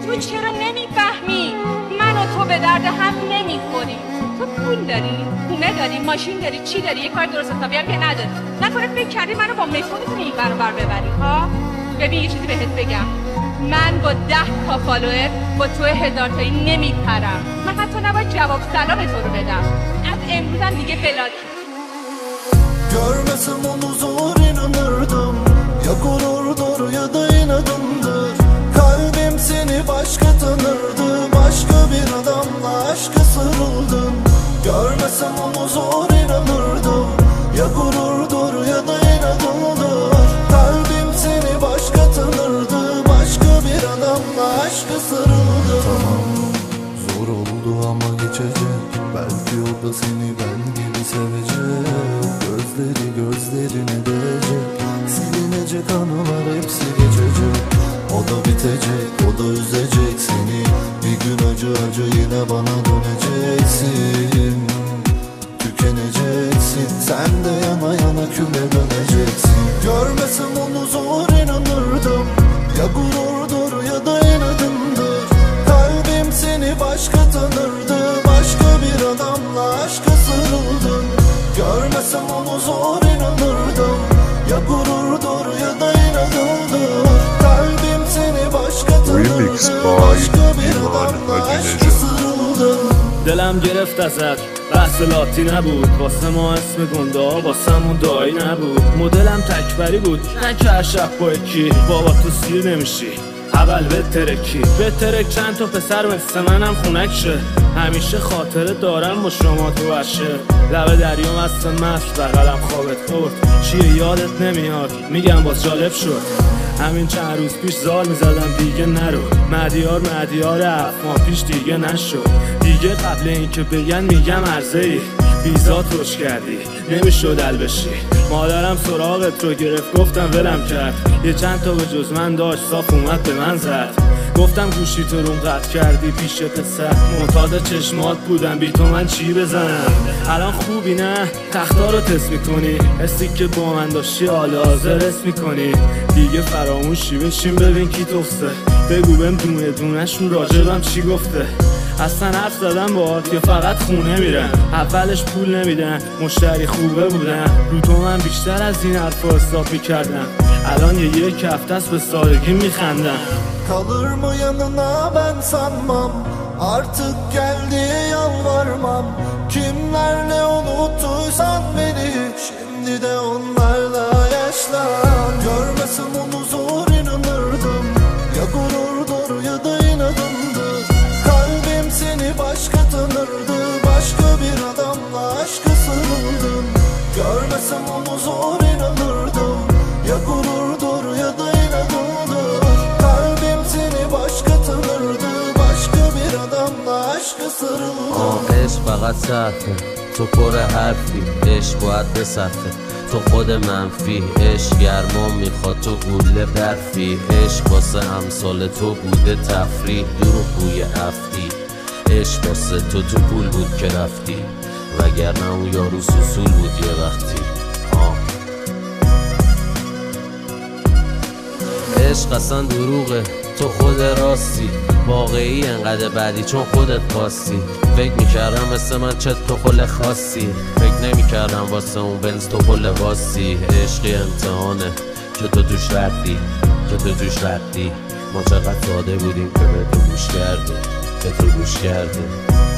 تو چرا نمیفهمی؟ من و تو به درد هم نمیخوریم. تو پول داری، خونه داری، ماشین داری، چی داری؟ یه کار درست حسابی هم که نداری. نکنه فکر کردی منو با مترو میتونی این ور بر ببری ها؟ ببین یه چیزی بهت بگم، من با 10 تا فالوور با تو 1000 تایی نمیپرم. من حتی نباید جواب سلام تو رو بدم. از امروزم دیگه بلاکی. Görmesem onu zor inanırdım. Ya gururdur ya da inadımdır. Kalbim seni başka tanırdı. Başka bir adamla aşka sarıldın. Görmesem onu zor inanırdım. Ya gururdur ya da inadımdır. Kalbim seni başka tanırdı. Başka bir adamla aşka sarıldın. Tamam, zor oldu ama geçecek. Belki o da seni ben gibi sevecek. Gözlerine değecek. Silinecek anılar hepsi geçecek. O da bitecek, o da üzecek seni. Bir gün acı acı yine bana döneceksin. Tükeneceksin, sen de yana yana küle döneceksin. Görmesem onu zor inanırdım. Ya gururdur ya da inadımdır. Kalbim seni başka tanırdı. Başka bir adamla aşka sarıldın. Görmesem onu zor inanırdım. Ya gururdur ya da inadımdır. Kalbim seni başka tanırdı. Başka bir adamla aşka sarıldın. دلم گرفت ازت بحث لاتی نبود، واسه ما اسم گنده ها واسمون دایی نبود. مدلم تکبری بود نه که هر شب با یکی بابا تو سیر نمیشی اول به ترک چند تا پسر مثل منم خونک شه. همیشه خاطره دارم با شما تو عشه. لب دریا مست مست بغلم خوابت برد. چیه یادت نمیاد میگم باز جالب شد. همین چند روز پیش زال میزدم دیگه نرو. مدیار 7 ماه پیش دیگه نشد. دیگه قبل اینکه بگن میگم عرضه‌ای بیزات روش کردی نمیشد ال بشی. مادرم سراغت رو گرفت گفتم ولم کرد. یه چند تا به جز من داشت صاف اومد به من زد. گفتم گوشی تو روم قطع کردی پیش پسر. معتاد چشمات بودم بی تو من چی بزنم. الان خوبی نه تختا رو تست میکنی. حسی که با من داشتی حال حاضر حس میکنی. دیگه فراموشی بشین ببین کی تخصه. بگو بهم دونه دونه‌شون راجبم چی گفته. اصلا حرف زدم باهات که فقط خونه میرن. اولش پول نمیدن مشتری خوبه بودن. رو تو من بیشتر از این حرفا حساب میکردم. الان یک هفته است به سادگی میخندم. Kalır mı yanına ben sanmam. Artık geldi yalvarmam. Kimlerle unuttuysan beni. Şimdi de onlarla yaşlan. Görmesem onu zor inanırdım. Ya gururdur ya da inadımdır. Kalbim seni başka tanırdı. Başka bir adamla aşka sarıldın. Görmesem onu zor inanırdım. Ya gururdur ya da inadımdır. Kalbim seni başka tanırdı. Başka bir adamla aşka sarıldın. عشق فقط سخته تو پر حرفی. عشق باید بسخته تو خود منفی. عشق گرما میخواد تو گوله برفی. عشق واسه امثال تو بوده تفریح دور بوی افتی. عشق واسه تو پول بود که رفتی. وگرنه اون یارو سوسول بود یه وقتی. عشق اصلا دروغه تو خود راستی. واقعی انقدر بعدی چون خودت خواستی. فکر میکردم مثل من چه تو خل خاصی. فکر نمیکردم واسه اون بنز تو خل واسی. عشقی امتحانه که تو توش رفتی. ما چقدر ساده بودیم که به تو گوش کردیم.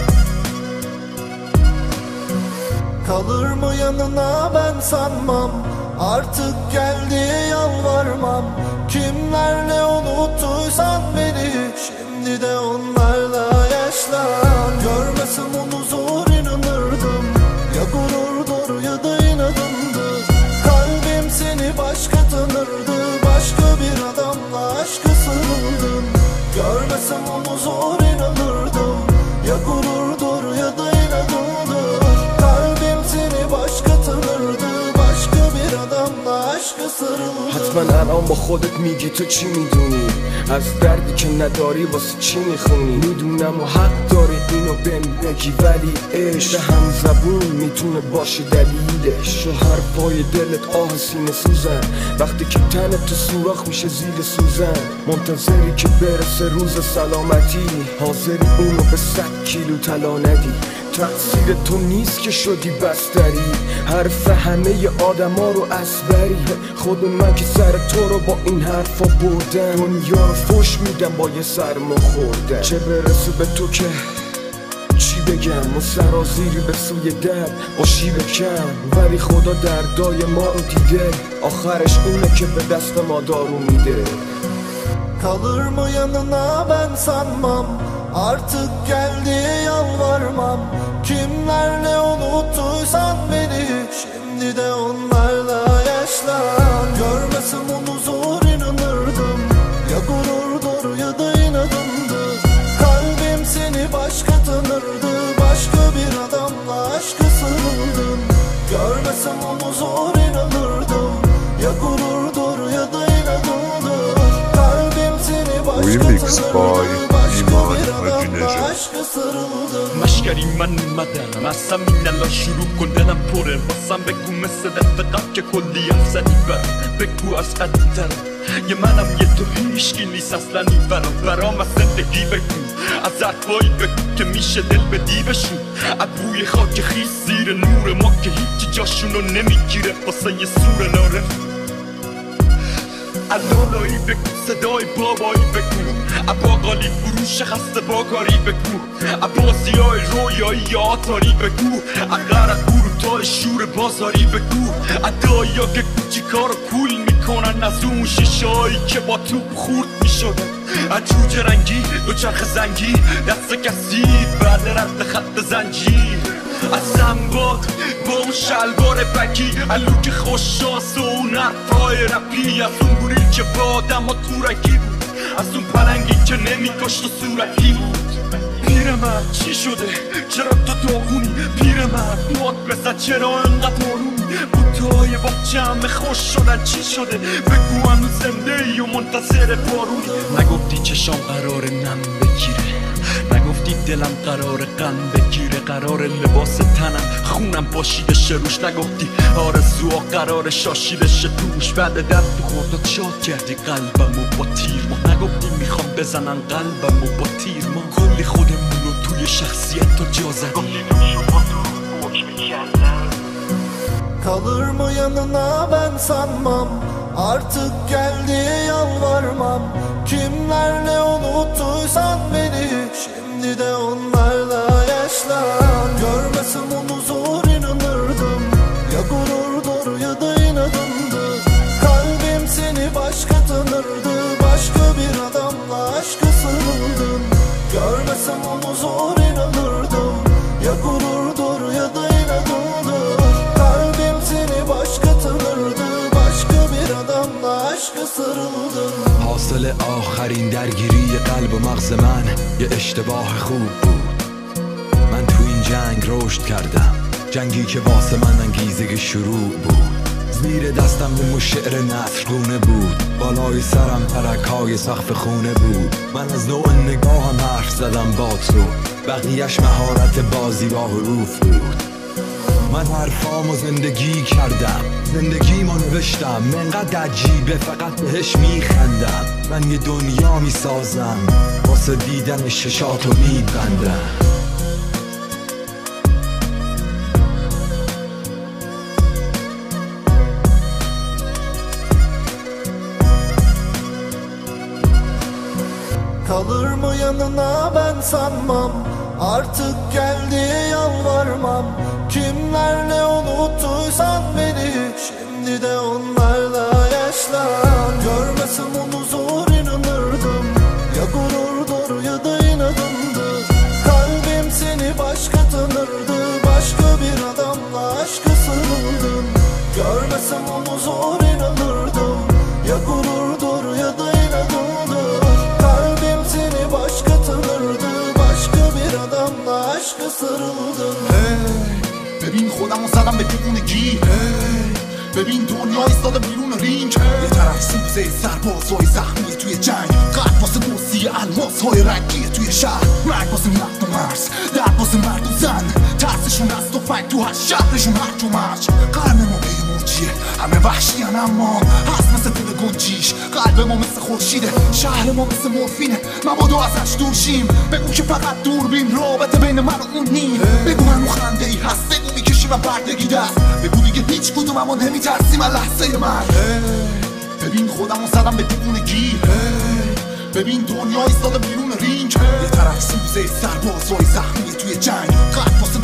Kalır mı yanına ben sanmam. Artık geldi yalvarmam. Kimlerle unuttuysan beni. Şimdi de onlarla yaşlan. Görmesem onu zor inanırdım. Ya gururdur ya da inadımdır. Kalbim seni başka tanırdı. Başka bir adamla aşka sarıldın. Görmesem onu zor inanırdım. Ya gururdur ya da inadımdır. Kalbim seni başka tanırdı. Başka bir adamla aşka sarıldın. حتما الان با خودت میگی تو چی میدونی. از دردی که نداری واسه چی میخونی؟ میدونم و حق داری اینو بهم بگی، ولی عشق هم زبون میتونه باشه دلیلش. و حرفای دلت آه سینه سوزن وقتی که تنت تو سوراخ میشه زیر سوزن. منتظری که برسه روز سلامتی، حاضری اونو به 100 کیلو طلا ندی. تقصیر تو نیست که شدی بستری، حرف همه آدما رو اسبری. خود من که سر تو رو با این حرفا بردم، دنیا رو فش میدم با یه سرما خوردم. چه برسه به تو که چی بگم، و سرازیری به سوی در باشی بکن. ولی خدا دردای ما رو دیده، آخرش اونه که به دست ما دارو میده. Kalır mı yanına ben sanmam, artık geldi yalvarmam. Kimlerle unuttuysan beni, şimdi de onlarla yaşlan. Görmesem onu zor inanırdım, ya gururdur ya da inadımdır. Kalbim seni başka tanırdı, başka bir adamla aşkı sarıldım. Görmesem onu zor inanırdım, ya gururdur ya da inadımdır. Remix by ایمان حاجی نژاد. مشکری من اومدم از همین الان شروع کن، دلم پره باسم بگو مثل دفعه قبل که کلی حرف زدی برم. بگو از قدیم‌ترم یه منم یه تو هیشکی نیست اصلا این برام از زندگی بگو، از حرفایی بگو که میشه دل بدی بشون. از بوی خاک خیس زیر نور ما که هیچی جاشونو نمیگیره واسه یه سور ناره. علالایی بگو صدای بابایی بگو، باقالی فروش خسته باکاری بگو، بازی های رویایی یا آتاری بگو، غرق تا شور بازاری بگو. دایی ها که کوچی کار کول میکنن از اون شیشه هایی که با توپ خورد میشدن. جوجه رنگی دوچرخ زنگی دست کسید بعد رد خط زنجیر. از سنباد با اون شلوار بگی، الوک خوششانس و اون حرفای رپی، از اون گوریل که با آدم ها تورکی بود، از اون پلنگی که نمیکشت و صورتی بود. پیرمرد چی شده؟ چرا تو داغونی؟ پیرمرد باد بزن چرا انقدر آرومی؟ بوتهای باغچه همه خوش شدن چی شده؟ بگو هنوز زنده ای و منتظر بارونی؟ نگفتی چشام قرار نم بگیره، نگفتی دلم قرار غم بگیره، قرار لباس تنم خونم پاشیدشه روش، نگفتی آرزوها قرار شاشیدشه توش. بعد درد تو خوردت شاد کردی قلبمو با تیر ما، نگفتی میخوام بزنن قلبمو با تیر ما. کلی خودمونو توی شخصیت تو جا زدی. Kalır mı yanına ben sanmam, artık geldi yalvarmam. Kimlerle unuttuysan beni, şimdi de onlarla yaşlan. Görmesem onu zor inanırdım, ya gururdur ya da inadımdır. Kalbim seni başka tanırdı, başka bir adamla aşkı sarıldım. Görmesem onu zor inanırdım, ya gururdur ya da inadımdır. Kalbim seni başka tanırdı, başka bir adamla aşkı sarıldım. حاصل آخرین درگیری قلب و مغز من یه اشتباه خوب بود. من تو این جنگ رشد کردم، جنگی که واسه من انگیزه شروع بود. زیر دستم نمو شعر نثرگونه بود، بالای سرم ترک‌های سقف خونه بود. من از نوع نگاهم حرف زدم با تو، بقیه‌اش مهارت بازی با حروف بود. من حرفامو زندگی کردم، زندگیمو نوشتم، انقدر عجیبه فقط بهش میخندم. من یه دنیا میسازم، واسه دیدن ششاتو میبندم. Kalır mı yanına ben sanmam, artık geldi yalvarmam. Kimlerle unuttuysan beni, şimdi de onlarla yaşlan. Görmesem onu zor inanırdım, ya gururdur ya da inadımdır. Kalbim seni başka tanırdı, başka bir adamla aşkı sarıldım. Görmesem onu zor inanırdım, ya gururdur ya da inadımdır. Kalbim seni başka tanırdı, başka bir adamla aşkı sarıldım. ببین خودم رو زدم به دیوونگی، ببین دنیا ایستاده بیرون رینگ. یه طرف سوزه سربازای زخمی توی جنگ، قلب لباسهای رنگی توی شهر، مرگ واسه نفت و مرز، درد واسه مرد و زن، ترسشون از تفنگ تو هر شهرشون هرج و مرج. قرن ما به موجیه، همه وحشیان اما هست مثل دل گنجیش. قلب ما مثل خورشیده، شهر ما مثل مورفینه، مبادا ازش دور شیم. بگو که فقط دوربین رابطه بین من و اون نیم. بگو من خنده ای هست، بگو میکشیم و بردگی دست. بگو دیگه هیچ کدوم اما نمیترسیم از لحظه مرگ. ببین خودمو زدم به دیوونگی، ببین دنیا ایستاده بیرون رینگ. یه طرف سوزه سربازای زخمی توی جنگ، قلب واسه